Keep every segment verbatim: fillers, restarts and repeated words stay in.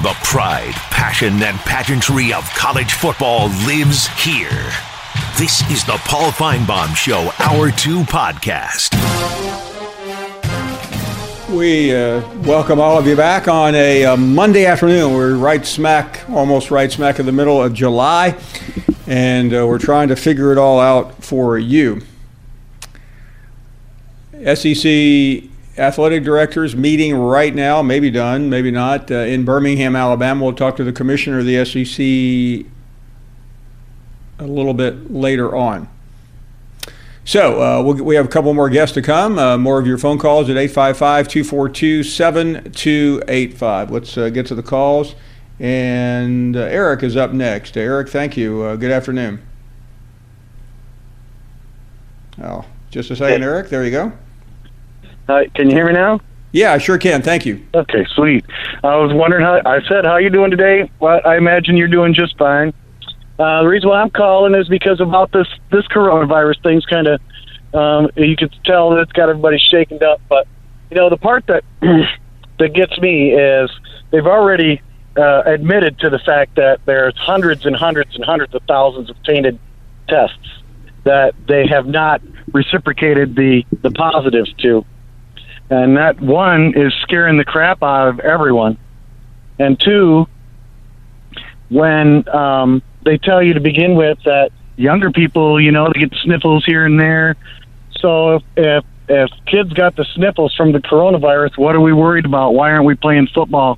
The pride, passion, and pageantry of college football lives here. This is the Paul Finebaum Show, Hour two podcast. We uh, welcome all of you back on a uh, Monday afternoon. We're right smack, almost right smack in the middle of July, and uh, we're trying to figure it all out for you. S E C athletic directors meeting right now, maybe done, maybe not, uh, in Birmingham, Alabama. We'll talk to the commissioner of the S E C a little bit later on. So uh, we'll, we have a couple more guests to come. Uh, more of your phone calls at eight five five, two four two, seven two eight five. Let's uh, get to the calls. And uh, Eric is up next. Eric, thank you. Uh, good afternoon. Oh, just a second, Eric. There you go. Uh, can you hear me now? Yeah, I sure can. Thank you. Okay, sweet. I was wondering how, I said, how you doing today? Well, I imagine you're doing just fine. Uh, the reason why I'm calling is because about this, this coronavirus thing's kind of, um, you can tell that it's got everybody shaken up. But, you know, the part that, that gets me is they've already uh, admitted to the fact that there's hundreds and hundreds and hundreds of thousands of tainted tests that they have not reciprocated the, the positives to. And that, one, is scaring the crap out of everyone. And two, when um, they tell you to begin with that younger people, you know, they get the sniffles here and there. So if, if if kids got the sniffles from the coronavirus, what are we worried about? Why aren't we playing football?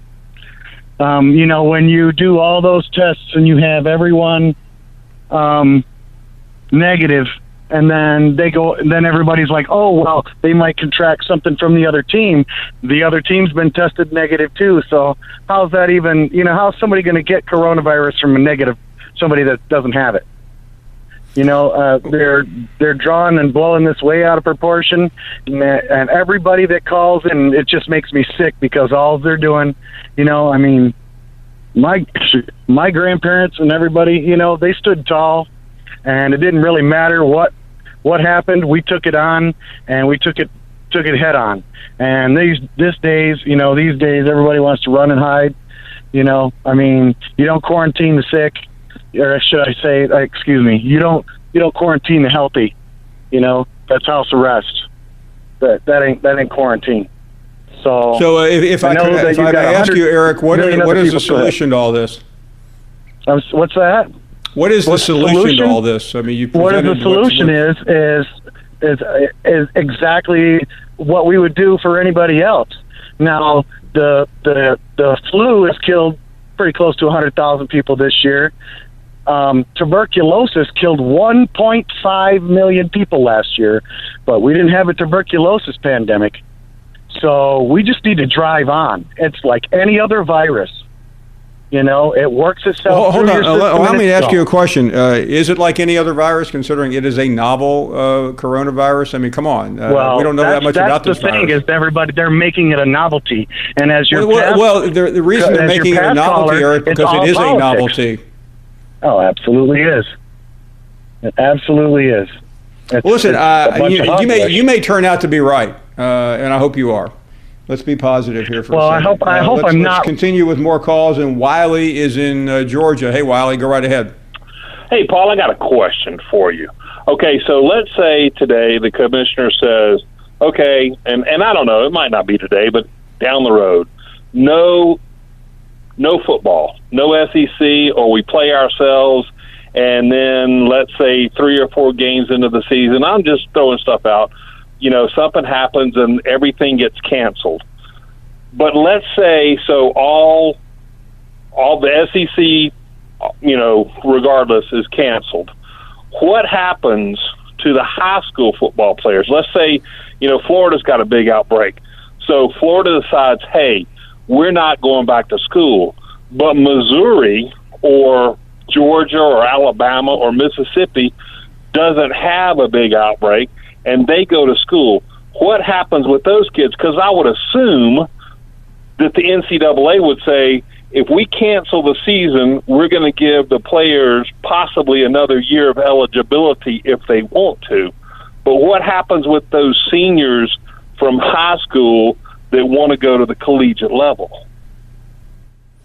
Um, you know, when you do all those tests and you have everyone um, negative, and then they go, and then everybody's like, oh, well, they might contract something from the other team. The other team's been tested negative too. So how's that even, you know, how's somebody going to get coronavirus from a negative, somebody that doesn't have it? You know, uh, they're, they're drawing and blowing this way out of proportion. And, and everybody that calls in, it just makes me sick because all they're doing, you know, I mean, my, my grandparents and everybody, you know, they stood tall. And it didn't really matter what what happened. We took it on, and we took it took it head on. And these this days, you know, these days everybody wants to run and hide. You know, I mean, you don't quarantine the sick, or should I say, excuse me, you don't you don't quarantine the healthy. You know, that's house arrest. That that ain't that ain't quarantine. So, so uh, if, if I, I could, if I may ask you, Eric, what is, what is the solution to all this? Um, what's that? What is the solution, solution to all this? I mean, you what is the solution is is is is exactly what we would do for anybody else. Now, the the the flu has killed pretty close to one hundred thousand people this year. Um, tuberculosis killed one point five million people last year, but we didn't have a tuberculosis pandemic. So we just need to drive on. It's like any other virus. You know, it works itself. Well, hold on. Allow, allow me to ask you a question. Uh, is it like any other virus, considering it is a novel uh, coronavirus? I mean, come on. Uh, well, we don't know that much about this virus. That's the thing is everybody, they're making it a novelty. And as your well, past, well, the, the reason they're making it a novelty, Eric, because it is politics. a novelty. Oh, absolutely is. It absolutely is. Well, listen, uh, you, you may you may turn out to be right, uh, and I hope you are. Let's be positive here for well, a second. Well, I hope, I uh, hope let's, I'm let's not. continue with more calls, and Wiley is in uh, Georgia. Hey, Wiley, go right ahead. Hey, Paul, I got a question for you. Okay, so let's say today the commissioner says, okay, and, and I don't know, it might not be today, but down the road, no, no football, no S E C, or we play ourselves, and then let's say three or four games into the season, I'm just throwing stuff out, you know, something happens and everything gets canceled. But let's say, so all all the S E C, you know, regardless, is canceled. What happens to the high school football players? Let's say, you know, Florida's got a big outbreak. So Florida decides, hey, we're not going back to school. But Missouri or Georgia or Alabama or Mississippi doesn't have a big outbreak, and they go to school. What happens with those kids? Because I would assume that the N C double A would say, if we cancel the season, we're going to give the players possibly another year of eligibility if they want to. But what happens with those seniors from high school that want to go to the collegiate level?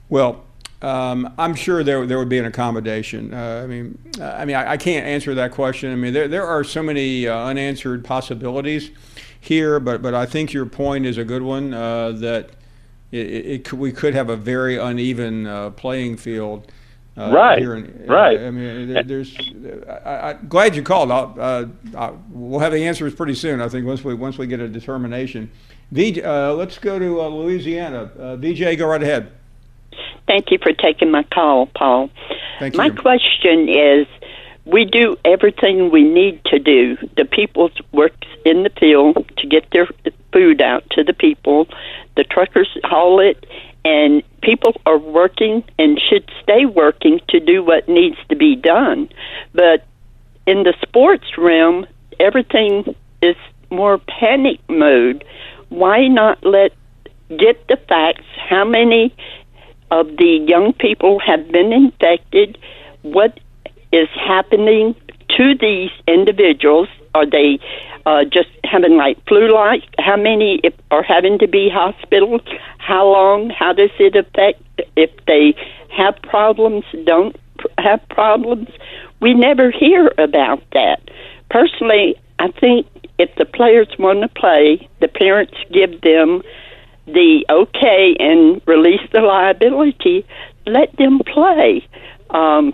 Well, um, I'm sure there there would be an accommodation. Uh, I mean, I mean, I, I can't answer that question. I mean, there there are so many uh, unanswered possibilities here, but but I think your point is a good one. Uh, that it, it could, we could have a very uneven uh, playing field. Uh, right. Here in, right. I mean, there, there's. I, I'm glad you called. I'll, uh, I'll, we'll have the answers pretty soon. I think once we once we get a determination. V J, uh, let's go to uh, Louisiana. Uh, V J, go right ahead. Thank you for taking my call, Paul. Thank my you. question is, we do everything we need to do. The people work in the field to get their food out to the people. The truckers haul it, and people are working and should stay working to do what needs to be done. But in the sports realm, everything is more panic mode. Why not let get the facts? How many of the young people have been infected? What is happening to these individuals? Are they uh, just having like flu-like? How many are having to be hospitals? How long? How does it affect if they have problems, don't have problems? We never hear about that. Personally, I think if the players want to play, the parents give them the okay and release the liability, let them play. Um,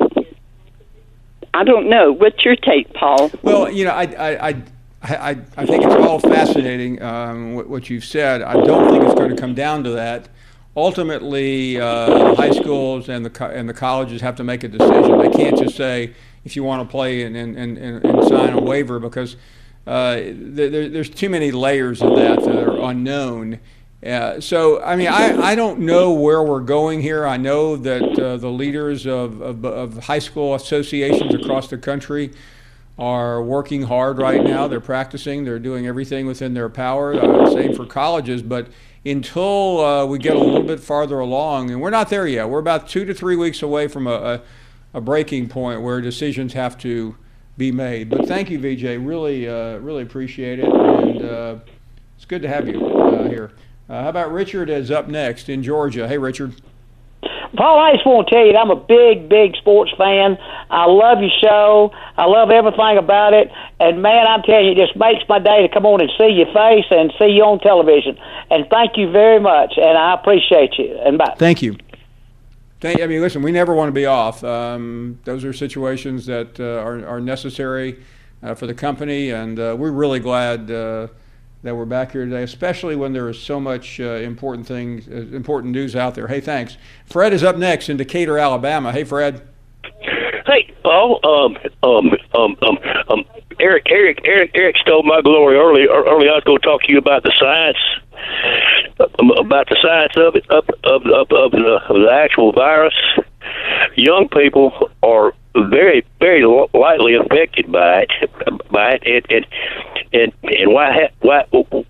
I don't know. What's your take, Paul? Well, you know, I, I, I, I, I think it's all fascinating um, what, what you've said. I don't think it's going to come down to that. Ultimately, uh, the high schools and the co- and the colleges have to make a decision. They can't just say if you want to play and and, and, and sign a waiver, because uh, there, there's too many layers of that that are unknown. Uh, so, I mean, I, I don't know where we're going here. I know that uh, the leaders of, of, of high school associations across the country are working hard right now. They're practicing. They're doing everything within their power. Uh, same for colleges. But until uh, we get a little bit farther along, and we're not there yet. We're about two to three weeks away from a, a, a breaking point where decisions have to be made. But thank you, V J. Really, uh, really appreciate it. And uh, it's good to have you uh, here. Uh, how about Richard is up next in Georgia? Hey, Richard. Paul, I just want to tell you that I'm a big, big sports fan. I love your show. I love everything about it. And, man, I'm telling you, it just makes my day to come on and see your face and see you on television. And thank you very much, and I appreciate you. And bye. Thank you. Thank, I mean, listen, we never want to be off. Um, those are situations that uh, are, are necessary uh, for the company, and uh, we're really glad uh, that we're back here today, especially when there is so much uh, important things, uh, important news out there. Hey, thanks. Fred is up next in Decatur, Alabama. Hey, Fred. Hey, Paul. Um, um, um, um, um, Eric, Eric, Eric, Eric stole my glory early. Early, I was going to talk to you about the science, um, about the science of it, of of of, of, the, of the actual virus. Young people are very, very lightly affected by it, by it, and and and, and why why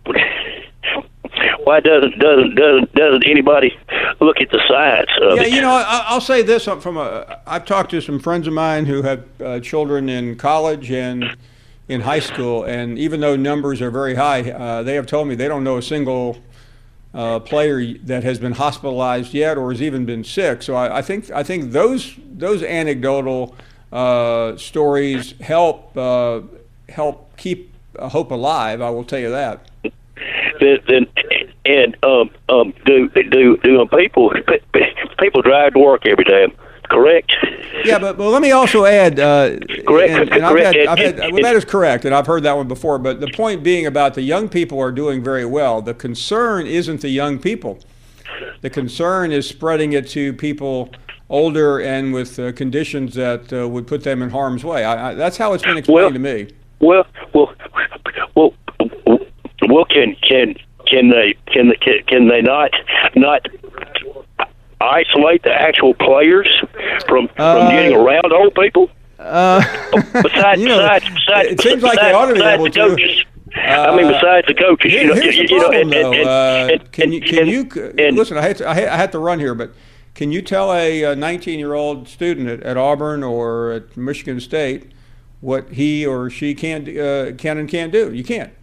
why doesn't doesn't doesn't doesn't anybody look at the science of yeah, it? you know, I, I'll say this from a. I've talked to some friends of mine who have uh, children in college and in high school, and even though numbers are very high, uh, they have told me they don't know a single Uh, player that has been hospitalized yet or has even been sick. So I, I think I think those those anecdotal uh, stories help uh, help keep uh, hope alive. I will tell you that. Then, then and um, um, do do do people people drive to work every day? Correct. Yeah, but, but let me also add. Uh, correct. And, and correct. I've had, I've had, well, that is correct, and I've heard that one before. But the point being about the young people are doing very well. The concern isn't the young people. The concern is spreading it to people older and with uh, conditions that uh, would put them in harm's way. I, I, that's how it's been explained well, to me. Well, well, well, well. Can can can they can they can, can they not not isolate the actual players from from uh, getting around old people? Uh, besides, you know, besides, besides, it seems like besides, they ought to be able to. Coaches. Uh, I mean, besides the coaches, here, you know, here's you, the you problem, know, and, though. and, and, uh, can you can and, you and, listen? I had to, I had, I had to run here, but can you tell a nineteen-year-old student at, at Auburn or at Michigan State what he or she can uh, can and can't do? You can't.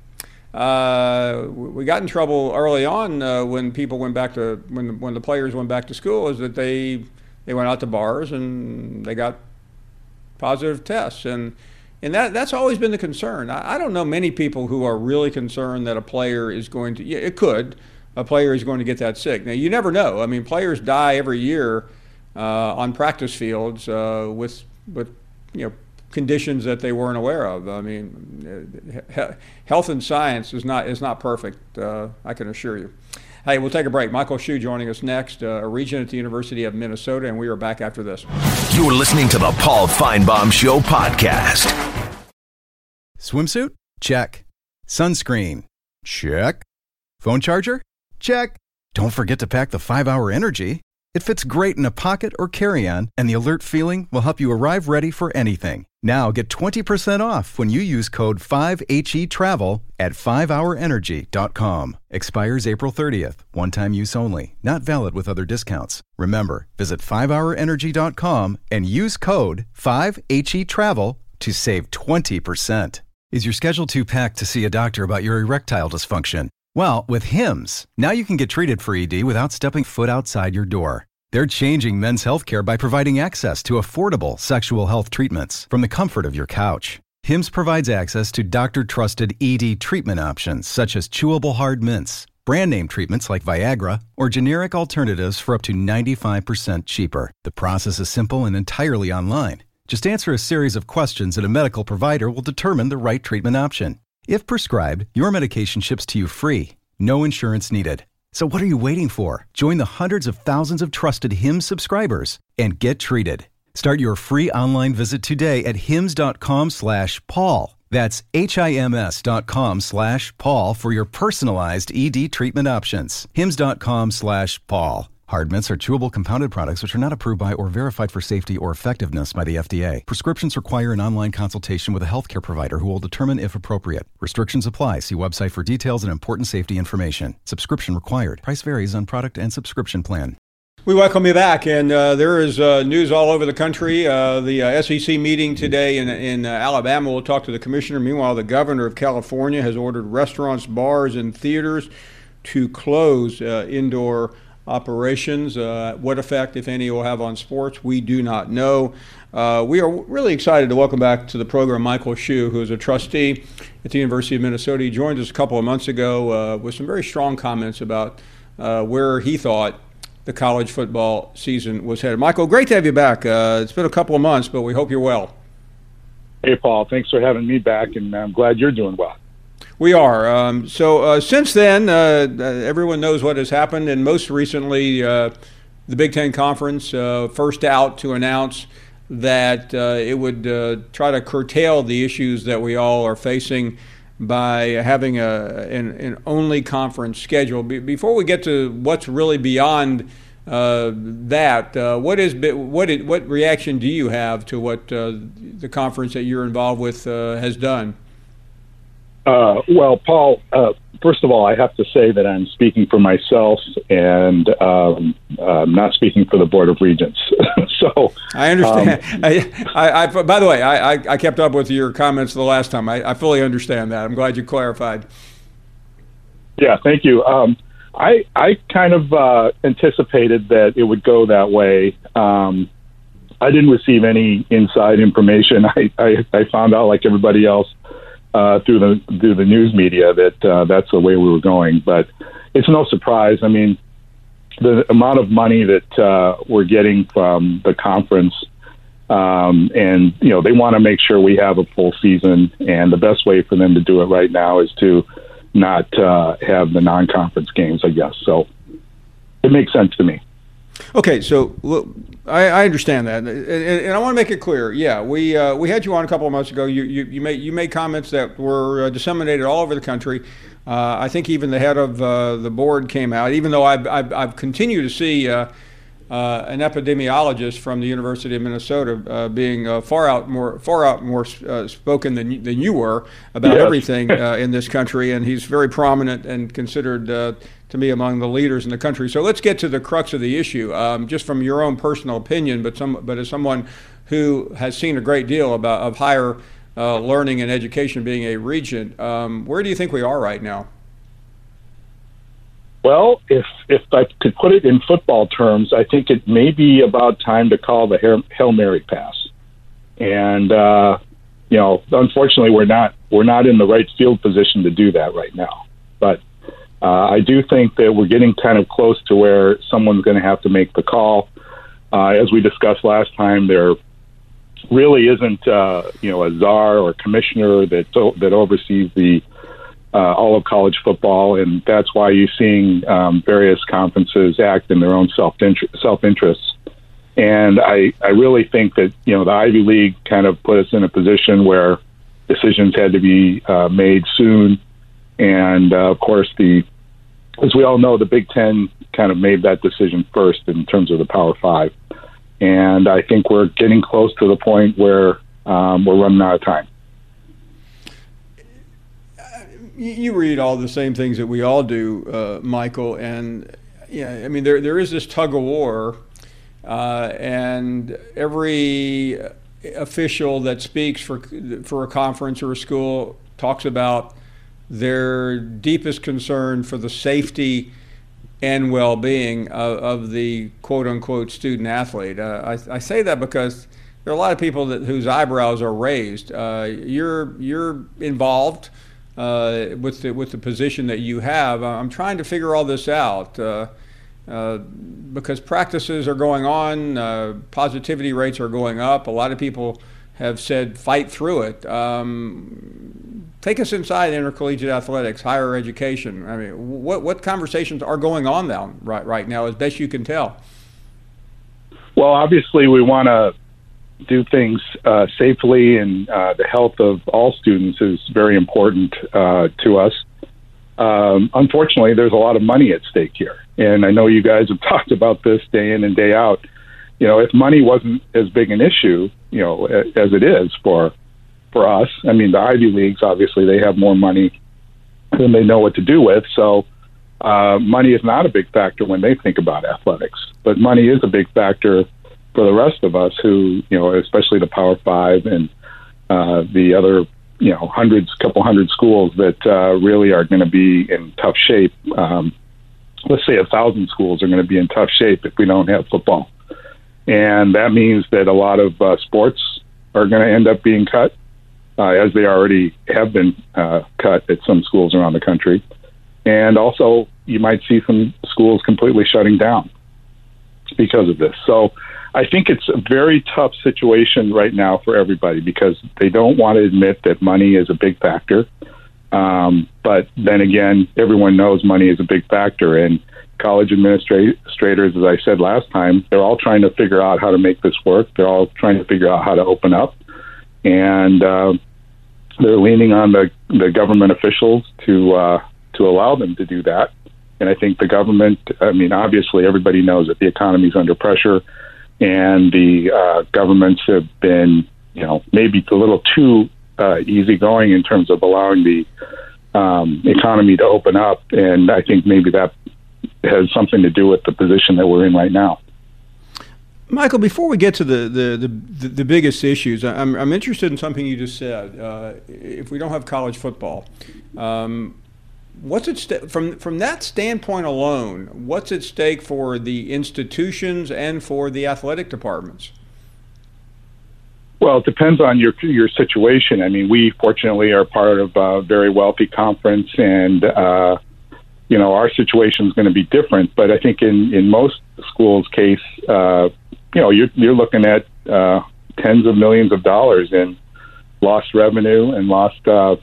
uh, we got in trouble early on uh, when people went back to when when the players went back to school, is that they they went out to bars and they got positive tests, and and that that's always been the concern. I, I don't know many people who are really concerned that a player is going to. Yeah, it could. A player is going to get that sick. Now you never know. I mean, players die every year uh, on practice fields uh, with with you know. conditions that they weren't aware of. I mean, he- health and science is not is not perfect, uh, I can assure you. Hey, we'll take a break. Michael Shu joining us next, uh, a regent at the University of Minnesota, and we are back after this. You're listening to the Paul Feinbaum Show podcast. Swimsuit? Check. Sunscreen? Check. Phone charger? Check. Don't forget to pack the five hour Energy. It fits great in a pocket or carry-on, and the alert feeling will help you arrive ready for anything. Now get twenty percent off when you use code five H E travel at five hour energy dot com. Expires April thirtieth. One-time use only. Not valid with other discounts. Remember, visit five hour energy dot com and use code five H E travel to save twenty percent. Is your schedule too packed to see a doctor about your erectile dysfunction? Well, with Hims, now you can get treated for E D without stepping foot outside your door. They're changing men's healthcare by providing access to affordable sexual health treatments from the comfort of your couch. Hims provides access to doctor-trusted E D treatment options such as chewable hard mints, brand name treatments like Viagra, or generic alternatives for up to ninety-five percent cheaper. The process is simple and entirely online. Just answer a series of questions and a medical provider will determine the right treatment option. If prescribed, your medication ships to you free. No insurance needed. So what are you waiting for? Join the hundreds of thousands of trusted Hims subscribers and get treated. Start your free online visit today at hims dot com slash Paul. That's H-I-M-S dot com slash Paul for your personalized E D treatment options. hims dot com slash Paul. Hard mints are chewable compounded products which are not approved by or verified for safety or effectiveness by the F D A. Prescriptions require an online consultation with a healthcare provider who will determine if appropriate. Restrictions apply. See website for details and important safety information. Subscription required. Price varies on product and subscription plan. We welcome you back, and uh, there is uh, news all over the country. Uh, the uh, S E C meeting today in, in uh, Alabama. We'll talk to the commissioner. Meanwhile, the governor of California has ordered restaurants, bars, and theaters to close uh, indoor operations. Uh, what effect, if any, it will have on sports, we do not know. Uh, we are really excited to welcome back to the program Michael Shu, who is a trustee at the University of Minnesota. He joined us a couple of months ago uh, with some very strong comments about uh, where he thought the college football season was headed. Michael, great to have you back. Uh, it's been a couple of months, but we hope you're well. Hey, Paul. Thanks for having me back, and I'm glad you're doing well. We are. Um, so uh, since then, uh, everyone knows what has happened, and most recently, uh, the Big Ten Conference uh, first out to announce that uh, it would uh, try to curtail the issues that we all are facing by having a an, an only conference schedule. Be- before we get to what's really beyond uh, that, uh, what is what it, what reaction do you have to what uh, the conference that you're involved with uh, has done? Uh, well, Paul, uh, first of all, I have to say that I'm speaking for myself and um, uh, not speaking for the Board of Regents. so I understand. Um, I, I, I, by the way, I, I, I kept up with your comments the last time. I, I fully understand that. I'm glad you clarified. Yeah, thank you. Um, I I kind of uh, anticipated that it would go that way. Um, I didn't receive any inside information. I, I, I found out, like everybody else, Uh, through the through the news media that uh, that's the way we were going. But it's no surprise. I mean, the amount of money that uh, we're getting from the conference, um, and you know, they want to make sure we have a full season. And the best way for them to do it right now is to not uh, have the non-conference games, I guess. So it makes sense to me. Okay, so look, I, I understand that, and, and I want to make it clear. Yeah, we uh, we had you on a couple of months ago. You you, you made you made comments that were uh, disseminated all over the country. Uh, I think even the head of uh, the board came out. Even though I've I've, I've continued to see uh, uh, an epidemiologist from the University of Minnesota uh, being uh, far out more far out more uh, spoken than you, than you were about yes. everything uh, in this country, and he's very prominent and considered. Uh, to me, among the leaders in the country. So let's get to the crux of the issue, um, just from your own personal opinion, but some, but as someone who has seen a great deal about of higher uh, learning and education being a regent. Um, where do you think we are right now? Well, if if I could put it in football terms, I think it may be about time to call the Hail Mary pass. And uh, you know, unfortunately, we're not we're not in the right field position to do that right now. But uh, I do think that we're getting kind of close to where someone's going to have to make the call. Uh, as we discussed last time, there really isn't uh, you know a czar or commissioner that that oversees the Uh, all of college football, and that's why you're seeing um, various conferences act in their own self self interests. And I, I really think that you know the Ivy League kind of put us in a position where decisions had to be uh, made soon, and uh, of course the, as we all know, the Big Ten kind of made that decision first in terms of the Power Five, and I think we're getting close to the point where um, we're running out of time. You read all the same things that we all do, uh, Michael, and yeah, I mean there there is this tug of war, uh, and every official that speaks for for a conference or a school talks about their deepest concern for the safety and well-being of, of the quote-unquote student athlete. Uh, I, I say that because there are a lot of people that whose eyebrows are raised. Uh, you're you're involved. Uh, with the with the position that you have, I'm trying to figure all this out uh, uh, because practices are going on, uh, positivity rates are going up. A lot of people have said fight through it. Um, take us inside intercollegiate athletics, higher education. I mean, what what conversations are going on now right right now, as best you can tell? Well, obviously, we want to do things uh, safely, and uh, the health of all students is very important uh, to us. Um, unfortunately, there's a lot of money at stake here, and I know you guys have talked about this day in and day out. You know, if money wasn't as big an issue, you know, as it is for for us, I mean, the Ivy Leagues, obviously, they have more money than they know what to do with, so uh, money is not a big factor when they think about athletics, but money is a big factor for the rest of us who, you know, especially the Power Five and uh, the other, you know, hundreds, couple hundred schools that uh, really are going to be in tough shape. Um, let's say a thousand schools are going to be in tough shape if we don't have football. And that means that a lot of uh, sports are going to end up being cut, uh, as they already have been uh, cut at some schools around the country. And also, you might see some schools completely shutting down because of this. So I think it's a very tough situation right now for everybody because they don't want to admit that money is a big factor. Um, but then again, everyone knows money is a big factor. And college administrators, as I said last time, they're all trying to figure out how to make this work. They're all trying to figure out how to open up. And uh, they're leaning on the, the government officials to uh, to allow them to do that. And I think the government, I mean, obviously everybody knows that the economy is under pressure. And the uh, governments have been, you know, maybe a little too uh, easygoing in terms of allowing the um, economy to open up. And I think maybe that has something to do with the position that we're in right now. Michael, before we get to the the, the, the biggest issues, I'm, I'm interested in something you just said. Uh, if we don't have college football, um, what's at st- from from that standpoint alone, what's at stake for the institutions and for the athletic departments? Well, it depends on your your situation. I mean, we fortunately are part of a very wealthy conference, and uh, you know, our situation is going to be different. But I think in, in most schools' case, uh, you know, you're you're looking at uh, tens of millions of dollars in lost revenue and lost uh,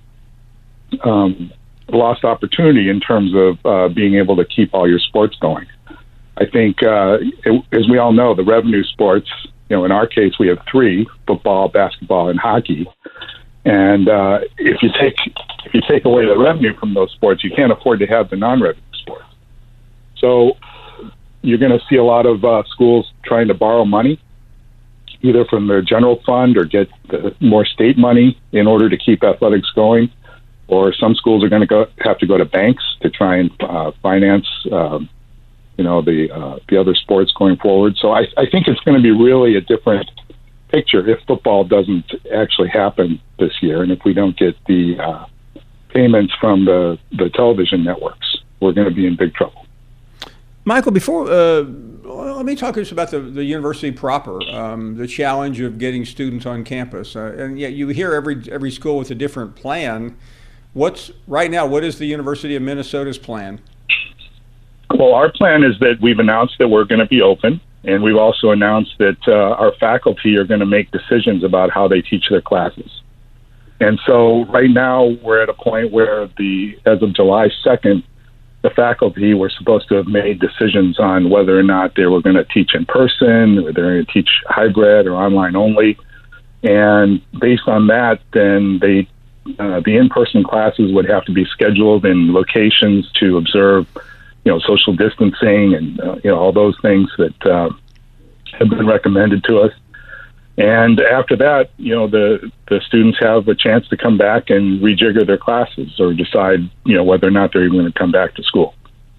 um, lost opportunity in terms of uh, being able to keep all your sports going. I think, uh, it, as we all know, the revenue sports, you know, in our case, we have three: football, basketball, and hockey. And uh, if you take if you take away the revenue from those sports, you can't afford to have the non-revenue sports. So you're going to see a lot of uh, schools trying to borrow money, either from their general fund or get the more state money in order to keep athletics going. Or some schools are going to go have to go to banks to try and uh, finance, um, you know, the uh, the other sports going forward. So I, I think it's going to be really a different picture if football doesn't actually happen this year, and if we don't get the uh, payments from the, the television networks, we're going to be in big trouble. Michael, before uh, let me talk to us about the, the university proper, um, the challenge of getting students on campus. Uh, and yet you hear every every school with a different plan. What's right now, what is the University of Minnesota's plan? Well, our plan is that we've announced that we're going to be open, and we've also announced that uh, our faculty are going to make decisions about how they teach their classes. And so right now we're at a point where the as of July second, the faculty were supposed to have made decisions on whether or not they were going to teach in person, or they're going to teach hybrid or online only. And based on that, then they uh, the in-person classes would have to be scheduled in locations to observe, you know, social distancing and uh, you know all those things that uh, have been recommended to us. And after that, you know, the, the students have a chance to come back and rejigger their classes or decide, you know, whether or not they're even going to come back to school.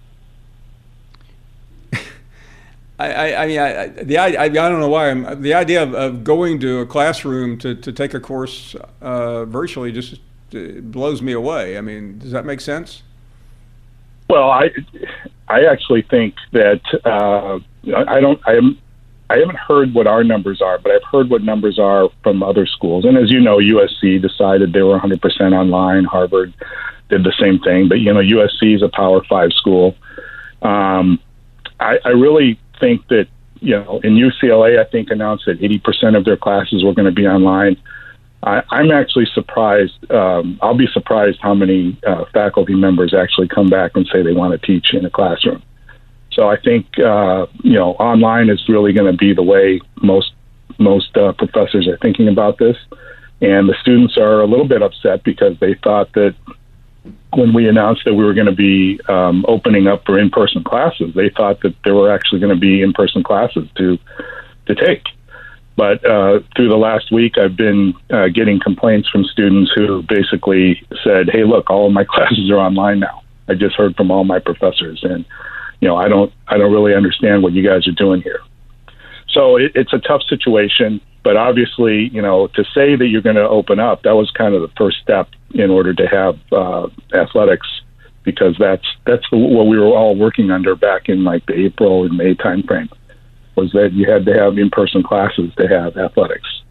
I, I, I mean, I, the I, I don't know why I'm, the idea of, of going to a classroom to, to take a course uh, virtually just blows me away. I mean, does that make sense? Well, I, I actually think that uh, I don't. I am. I haven't heard what our numbers are, but I've heard what numbers are from other schools. And as you know, U S C decided they were one hundred percent online. Harvard did the same thing. But, you know, U S C is a Power Five school. Um, I, I really think that, you know, in U C L A, I think announced that eighty percent of their classes were going to be online. I, I'm actually surprised. Um, I'll be surprised how many uh, faculty members actually come back and say they want to teach in a classroom. So I think, uh, you know, online is really going to be the way most most uh, professors are thinking about this. And the students are a little bit upset because they thought that when we announced that we were going to be um, opening up for in-person classes, they thought that there were actually going to be in-person classes to to take. But uh, through the last week, I've been uh, getting complaints from students who basically said, hey, look, all of my classes are online now. I just heard from all my professors, and you know, I don't, I don't really understand what you guys are doing here. So it, it's a tough situation, but obviously, you know, to say that you're going to open up, that was kind of the first step in order to have uh, athletics, because that's that's the, what we were all working under back in like the April and May timeframe, was that you had to have in-person classes to have athletics.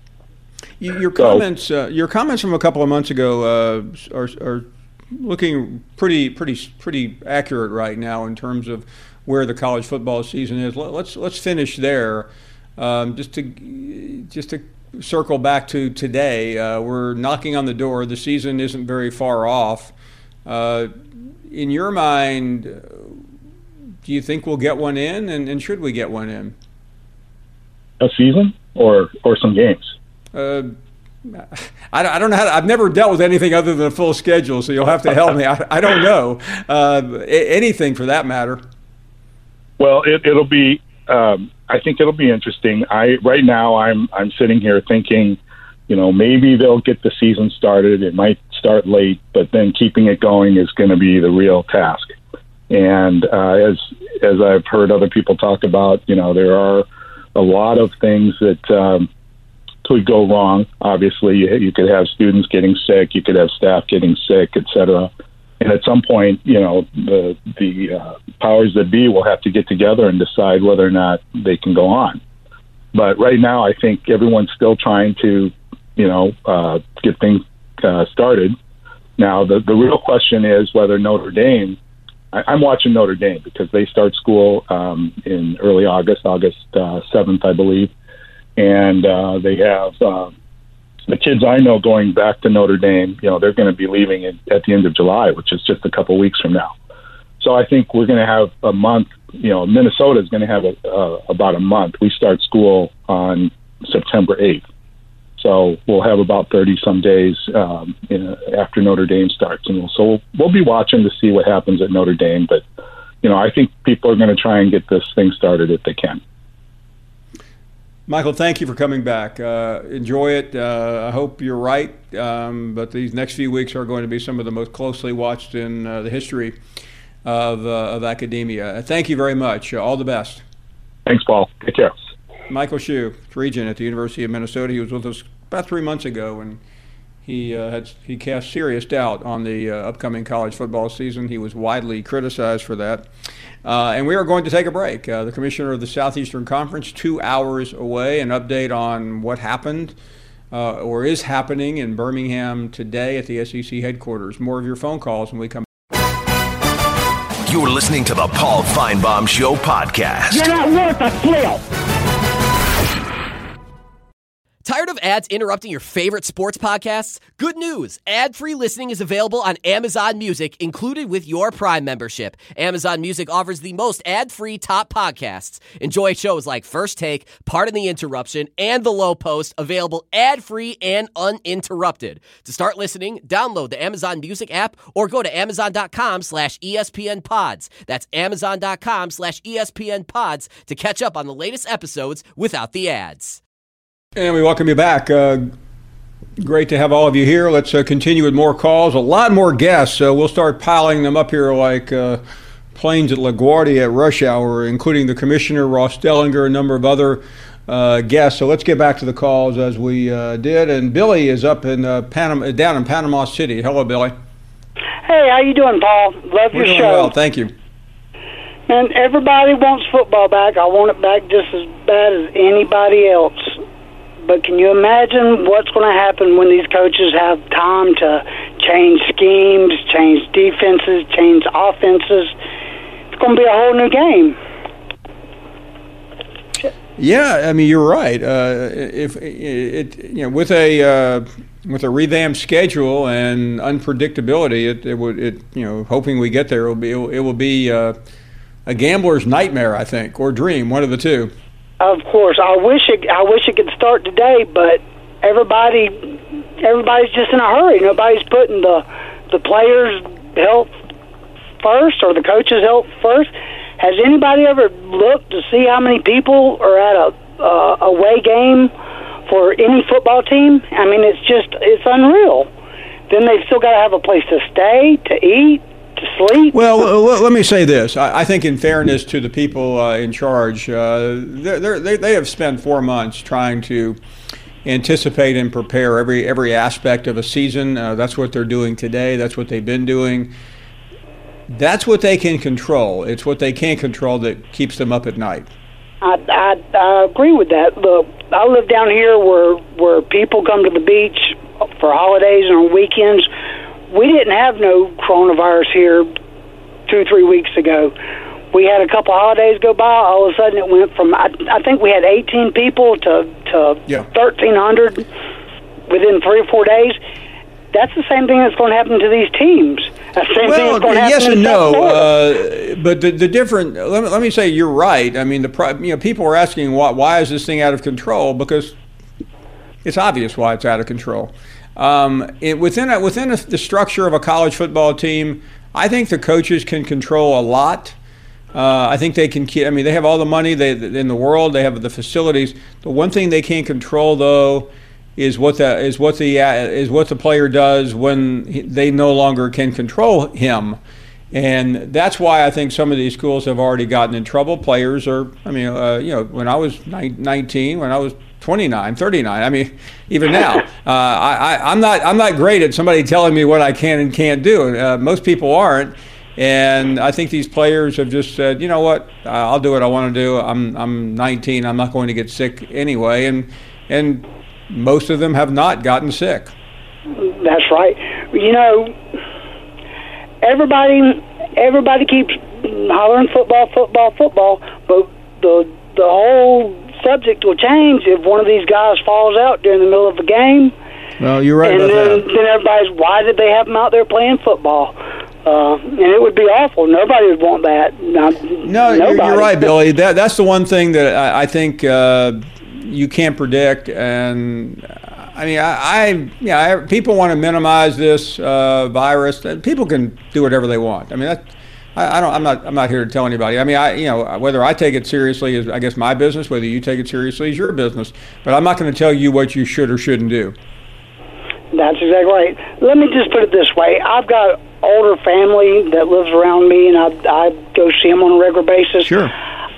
Your comments, so, uh, your comments from a couple of months ago uh, are. are looking pretty, pretty, pretty accurate right now in terms of where the college football season is. Let's let's finish there. Um, just to just to circle back to today, uh, we're knocking on the door. The season isn't very far off. Uh, in your mind, do you think we'll get one in, and, and should we get one in? A season or or some games? Uh, I, I don't know how to, I've never dealt with anything other than a full schedule, so you'll have to help me. I, I don't know. Uh, anything for that matter. Well, it, it'll be, um, I think it'll be interesting. I, right now I'm, I'm sitting here thinking, you know, maybe they'll get the season started. It might start late, but then keeping it going is going to be the real task. And uh, as, as I've heard other people talk about, you know, there are a lot of things that, um, could go wrong. Obviously, you, you could have students getting sick, you could have staff getting sick, et cetera. And at some point, you know, the the uh, powers that be will have to get together and decide whether or not they can go on. But right now, I think everyone's still trying to, you know, uh, get things uh, started. Now, the the real question is whether Notre Dame. I, I'm watching Notre Dame because they start school um, in early August, August uh, seventh, I believe. And uh, they have uh, the kids I know going back to Notre Dame. You know, they're going to be leaving in, at the end of July, which is just a couple weeks from now. So I think we're going to have a month. You know, Minnesota is going to have a, uh, about a month. We start school on September eighth, so we'll have about thirty some days um, you know, after Notre Dame starts, and we'll, so we'll, we'll be watching to see what happens at Notre Dame. But you know, I think people are going to try and get this thing started if they can. Michael, thank you for coming back. Uh, enjoy it. Uh, I hope you're right. Um, but these next few weeks are going to be some of the most closely watched in uh, the history of, uh, of academia. Thank you very much. Uh, all the best. Thanks, Paul. Take care. Michael Shue, Regent at the University of Minnesota. He was with us about three months ago, and he uh, had he cast serious doubt on the uh, upcoming college football season. He was widely criticized for that. Uh, and we are going to take a break. Uh, the commissioner of the Southeastern Conference, two hours away, an update on what happened uh, or is happening in Birmingham today at the S E C headquarters. More of your phone calls when we come. You're listening to the Paul Feinbaum Show podcast. You're not worth a flail. Tired of ads interrupting your favorite sports podcasts? Good news! Ad-free listening is available on Amazon Music, included with your Prime membership. Amazon Music offers the most ad-free top podcasts. Enjoy shows like First Take, Pardon the Interruption, and The Low Post, available ad-free and uninterrupted. To start listening, download the Amazon Music app or go to amazon.com slash ESPN pods. That's amazon.com slash ESPN pods to catch up on the latest episodes without the ads. And we welcome you back. Uh, great to have all of you here. Let's uh, continue with more calls. A lot more guests. So we'll start piling them up here like uh, planes at LaGuardia at rush hour, including the commissioner, Ross Dellinger, a number of other uh, guests. So let's get back to the calls as we uh, did. And Billy is up in uh, Panama, down in Panama City. Hello, Billy. Hey, how you doing, Paul? Love We're your doing show. well, thank you. And everybody wants football back. I want it back just as bad as anybody else. But can you imagine what's going to happen when these coaches have time to change schemes, change defenses, change offenses? It's going to be a whole new game. Yeah, I mean you're right. Uh, if it, you know, with a uh, with a revamped schedule and unpredictability, it, it would it you know hoping we get there it will be it will be uh, a gambler's nightmare, I think, or dream, one of the two. Of course, I wish it. I wish it could start today, but everybody, everybody's just in a hurry. Nobody's putting the the players' health first or the coaches' health first. Has anybody ever looked to see how many people are at a uh, away game for any football team? I mean, it's just it's unreal. Then they've still got to have a place to stay, to eat, to sleep. Well, let me say this. I think in fairness to the people uh, in charge, uh, they're, they they have spent four months trying to anticipate and prepare every every aspect of a season. Uh, that's what they're doing today. That's what they've been doing. That's what they can control. It's what they can't control that keeps them up at night. I, I, I agree with that. Look, I live down here where where people come to the beach for holidays and on weekends. We didn't have no coronavirus here two, three weeks ago. We had a couple holidays go by. All of a sudden, it went from I, I think we had eighteen people to to yeah. thirteen hundred within three or four days. That's the same thing that's going to happen to these teams. That's the same well, thing that's going to yes happen and no. Uh, but the, the different. Let me, let me say you're right. I mean, the you know people are asking why why is this thing out of control? Because it's obvious why it's out of control. Um, it, within a, within a, the structure of a college football team, I think the coaches can control a lot. Uh, I think they can. I mean, they have all the money they, in the world. They have the facilities. The one thing they can't control, though, is what the is what the uh, is what the player does when he, they no longer can control him, and that's why I think some of these schools have already gotten in trouble. Players are. I mean, uh, you know, when I was nineteen, when I was twenty-nine, thirty-nine. I mean, even now, uh, I, I, I'm not I'm not great at somebody telling me what I can and can't do. Uh, most people aren't, and I think these players have just said, you know what, uh, I'll do what I want to do. I'm I'm nineteen. I'm not going to get sick anyway, and and most of them have not gotten sick. That's right. You know, everybody everybody keeps hollering football, football, football, but the the whole subject will change if one of these guys falls out during the middle of the game. Well, you're right and about then, that. then everybody's, why did they have them out there playing football? Uh, and it would be awful. Nobody would want that. Now, no, nobody. You're, you're right, Billy. That that's the one thing that I, I think uh, you can't predict. And I mean, I, I yeah, I, people want to minimize this uh, virus. People can do whatever they want. I mean, that. I don't. I'm not. I'm not here to tell anybody. I mean, I. You know, whether I take it seriously is, I guess, my business. Whether you take it seriously is your business. But I'm not going to tell you what you should or shouldn't do. That's exactly right. Let me just put it this way: I've got older family that lives around me, and I I go see them on a regular basis. Sure.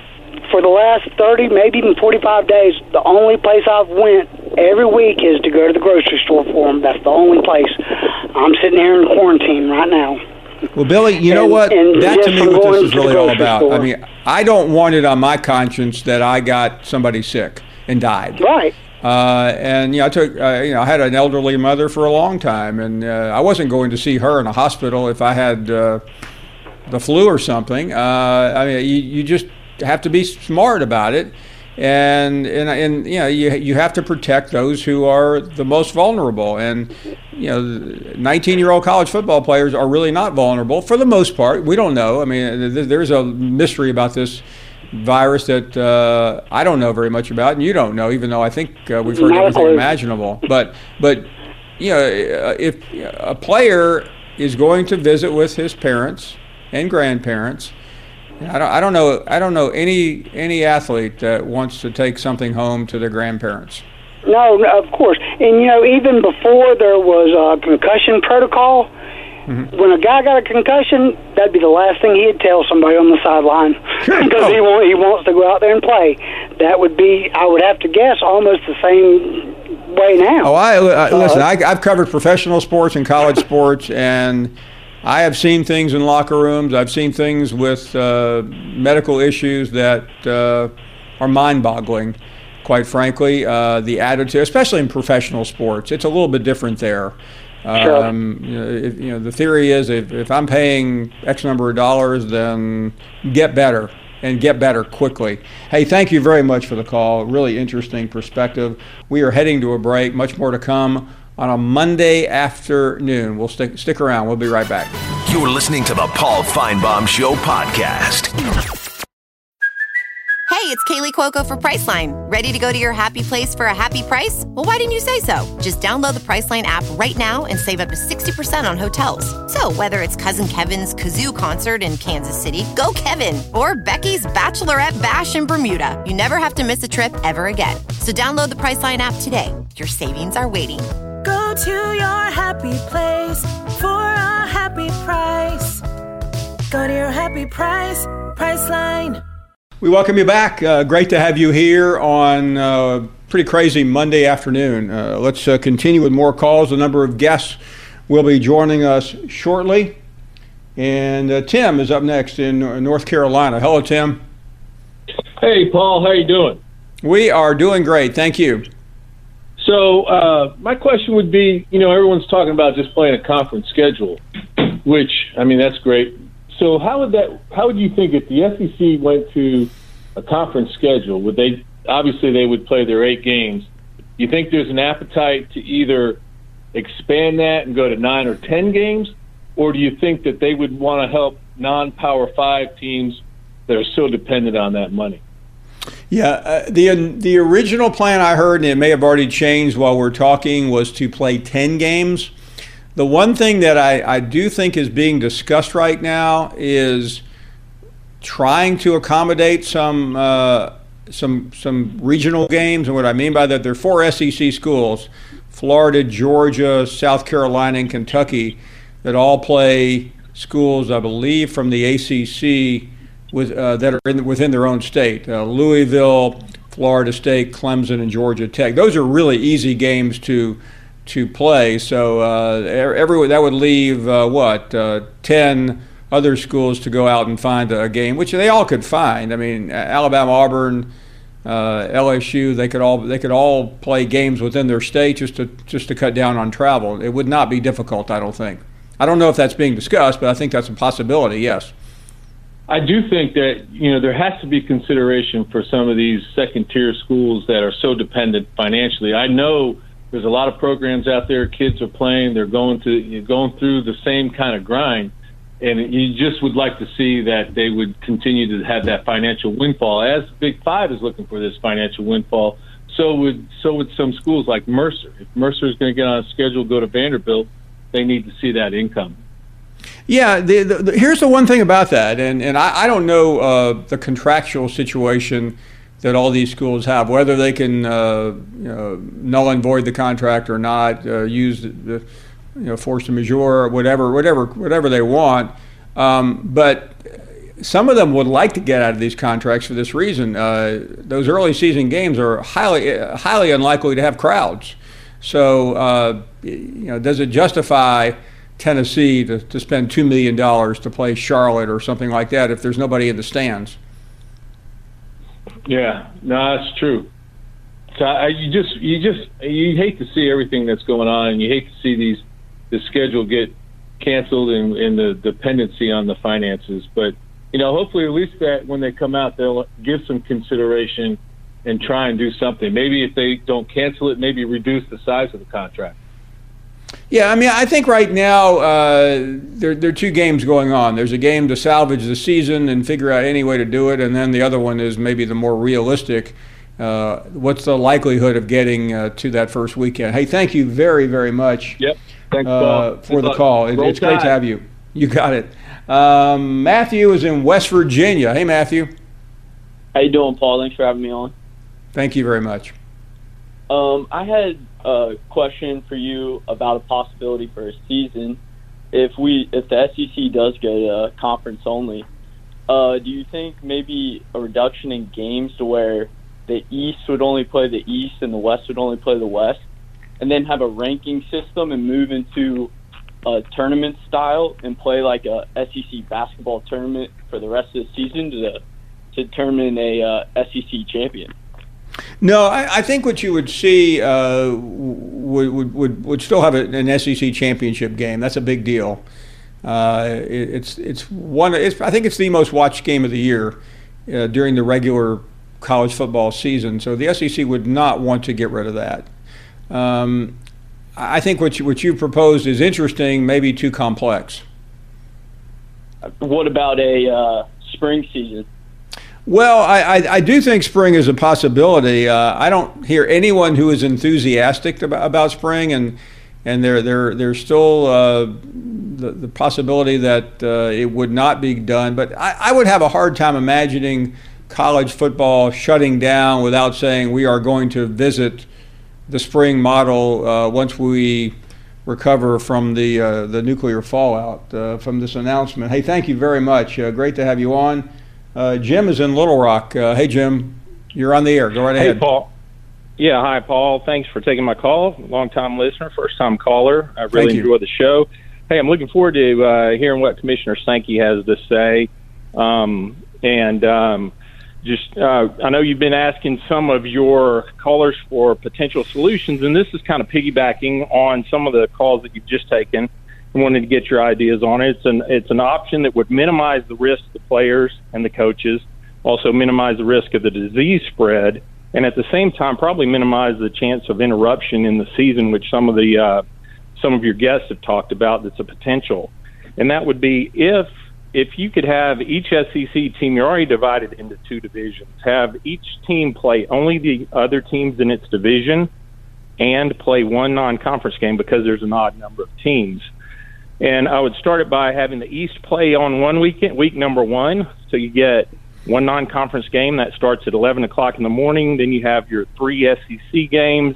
for the last thirty, maybe even forty-five days, the only place I've went every week is to go to the grocery store for them. That's the only place. I'm sitting here in quarantine right now. Well, Billy, you know And- what? and That to just me from what going this is to the really all grocery about. store. I mean, I don't want it on my conscience that I got somebody sick and died. Right. Uh, and you know, I took, uh, you know, I had an elderly mother for a long time, and uh, I wasn't going to see her in a hospital if I had uh, the flu or something. Uh, I mean, you, you just have to be smart about it, and and and you know, you you have to protect those who are the most vulnerable. And you know, nineteen-year-old college football players are really not vulnerable for the most part. We don't know. I mean, th- there's a mystery about this virus that uh, I don't know very much about, and you don't know, even though I think uh, we've heard Not a everything clue. imaginable. But but you know, uh, if a player is going to visit with his parents and grandparents, I don't I don't know I don't know any any athlete that wants to take something home to their grandparents. No, no, of course. And, you know, even before there was a concussion protocol, Mm-hmm. when a guy got a concussion, that'd be the last thing he'd tell somebody on the sideline because Oh. he, want, he wants to go out there and play. That would be, I would have to guess, almost the same way now. Oh, I, I listen. I, I've covered professional sports and college sports, and I have seen things in locker rooms. I've seen things with uh, medical issues that uh, are mind-boggling. Quite frankly, uh, the attitude, especially in professional sports, it's a little bit different there. Sure. Um, you know, if, you know, the theory is if, if I'm paying X number of dollars, then get better and get better quickly. Hey, thank you very much for the call. Really interesting perspective. We are heading to a break. Much more to come on a Monday afternoon. We'll stick stick around. We'll be right back. You're listening to the Paul Feinbaum Show podcast. Hey, it's Kaylee Cuoco for Priceline. Ready to go to your happy place for a happy price? Well, why didn't you say so? Just download the Priceline app right now and save up to sixty percent on hotels. So whether it's Cousin Kevin's Kazoo Concert in Kansas City, go Kevin, or Becky's Bachelorette Bash in Bermuda, you never have to miss a trip ever again. So download the Priceline app today. Your savings are waiting. Go to your happy place for a happy price. Go to your happy price, Priceline. We welcome you back. Uh, great to have you here on uh, pretty crazy Monday afternoon. Uh, let's uh, continue with more calls. A number of guests will be joining us shortly. And uh, Tim is up next in North Carolina. Hello, Tim. Hey, Paul. How you doing? We are doing great. Thank you. So uh, my question would be, you know, everyone's talking about just playing a conference schedule, which, I mean, that's great. So how would that? How would you think if the S E C went to a conference schedule? Would they? Obviously, they would play their eight games. Do you think there's an appetite to either expand that and go to nine or ten games, or do you think that they would want to help non-Power Five teams that are so dependent on that money? Yeah, uh, the the original plan I heard, and it may have already changed while we're talking, was to play ten games. The one thing that I, I do think is being discussed right now is trying to accommodate some uh, some some regional games. And what I mean by that, there are four S E C schools, Florida, Georgia, South Carolina, and Kentucky, that all play schools, I believe, from the A C C with, uh, that are in, within their own state. Uh, Louisville, Florida State, Clemson, and Georgia Tech. Those are really easy games to to play. So uh, every that would leave uh, what uh, ten other schools to go out and find a game, which they all could find. I mean, Alabama, Auburn, uh, L S U, they could all they could all play games within their state just to just to cut down on travel. It would not be difficult, I don't think. I don't know if that's being discussed, but I think that's a possibility. Yes. I do think that, you know, there has to be consideration for some of these second-tier schools that are so dependent financially. I know there's a lot of programs out there. Kids are playing. They're going to you're going through the same kind of grind, and you just would like to see that they would continue to have that financial windfall. As Big Five is looking for this financial windfall, so would so would some schools like Mercer. If Mercer is going to get on a schedule, go to Vanderbilt, they need to see that income. Yeah, the, the, the, here's the one thing about that, and and I, I don't know uh, the contractual situation that all these schools have, whether they can uh, you know, null and void the contract or not, uh, use the, the you know force majeure or whatever, whatever, whatever they want. Um, but some of them would like to get out of these contracts for this reason. Uh, those early season games are highly highly unlikely to have crowds. So, uh, you know, does it justify Tennessee to, to spend two million dollars to play Charlotte or something like that if there's nobody in the stands? Yeah, no, that's true. So I, you just you just you hate to see everything that's going on, and you hate to see these the schedule get canceled and, and the dependency on the finances. But you know, hopefully, at least that when they come out, they'll give some consideration and try and do something. Maybe if they don't cancel it, maybe reduce the size of the contract. Yeah, I mean, I think right now uh, there, there are two games going on. There's a game to salvage the season and figure out any way to do it, and then the other one is maybe the more realistic. Uh, what's the likelihood of getting uh, to that first weekend? Hey, thank you very, very much. Yep. Thanks, uh, for Good the luck. call. It, it's great to have you. You got it. Um, Matthew is in West Virginia. Hey, Matthew. How you doing, Paul? Thanks for having me on. Thank you very much. Um, I had a question for you about a possibility for a season. If we, if the S E C does go to conference only, uh, do you think maybe a reduction in games to where the East would only play the East and the West would only play the West, and then have a ranking system and move into a tournament style and play like a S E C basketball tournament for the rest of the season to, to determine a uh, S E C champion? No, I, I think what you would see uh, would, would would would still have an S E C championship game. That's a big deal. Uh, it, it's it's one. It's, I think it's the most watched game of the year uh, during the regular college football season. So the S E C would not want to get rid of that. Um, I think what you, what you proposed is interesting, maybe too complex. What about a uh, spring season? Well, I, I, I do think spring is a possibility. Uh, I don't hear anyone who is enthusiastic about, about spring, and and there there there's still uh, the, the possibility that uh, it would not be done. But I, I would have a hard time imagining college football shutting down without saying we are going to visit the spring model uh, once we recover from the uh, the nuclear fallout uh, from this announcement. Hey, thank you very much. Uh, great to have you on. Uh, Jim is in Little Rock. Uh, hey, Jim, you're on the air. Go right ahead. Hey, Paul. Yeah, hi, Paul. Thanks for taking my call. Long-time listener, first-time caller. I really enjoy the show. Hey, I'm looking forward to uh, hearing what Commissioner Sankey has to say. Um, and um, just, uh, I know you've been asking some of your callers for potential solutions, and this is kind of piggybacking on some of the calls that you've just taken. I wanted to get your ideas on it. It's an it's an option that would minimize the risk to the players and the coaches, also minimize the risk of the disease spread, and at the same time probably minimize the chance of interruption in the season, which some of the uh, some of your guests have talked about. That's a potential, and that would be if if you could have each S E C team. You're already divided into two divisions. Have each team play only the other teams in its division, and play one non-conference game because there's an odd number of teams. And I would start it by having the East play on one weekend, week number one. So you get one non-conference game that starts at eleven o'clock in the morning. Then you have your three S E C games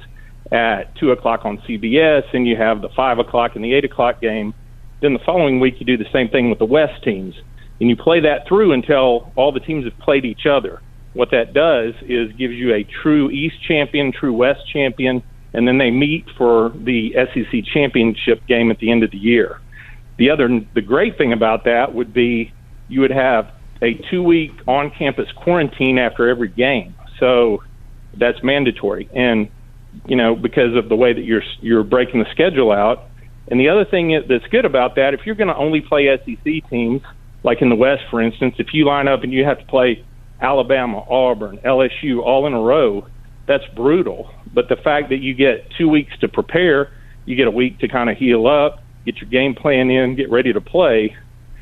at two o'clock on C B S. And you have the five o'clock and the eight o'clock game. Then the following week you do the same thing with the West teams. And you play that through until all the teams have played each other. What that does is gives you a true East champion, true West champion, and then they meet for the S E C championship game at the end of the year. The other, the great thing about that would be you would have a two-week on-campus quarantine after every game. So that's mandatory, and you know because of the way that you're you're breaking the schedule out. And the other thing that's good about that, if you're going to only play S E C teams, like in the West, for instance, if you line up and you have to play Alabama, Auburn, L S U all in a row, that's brutal. But the fact that you get two weeks to prepare, you get a week to kind of heal up, get your game plan in, get ready to play,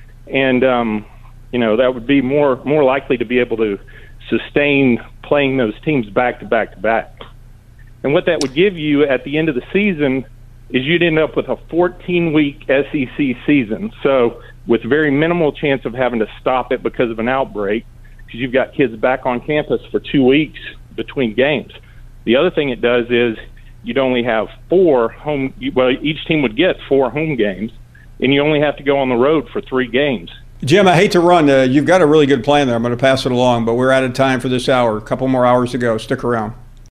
and um, you know that would be more more likely to be able to sustain playing those teams back to back to back. And what that would give you at the end of the season is you'd end up with a fourteen-week S E C season, so with very minimal chance of having to stop it because of an outbreak, because you've got kids back on campus for two weeks between games. The other thing it does is you'd only have four home, well, each team would get four home games, and you only have to go on the road for three games. Jim, I hate to run. Uh, you've got a really good plan there. I'm going to pass it along, but we're out of time for this hour. A couple more hours to go. Stick around.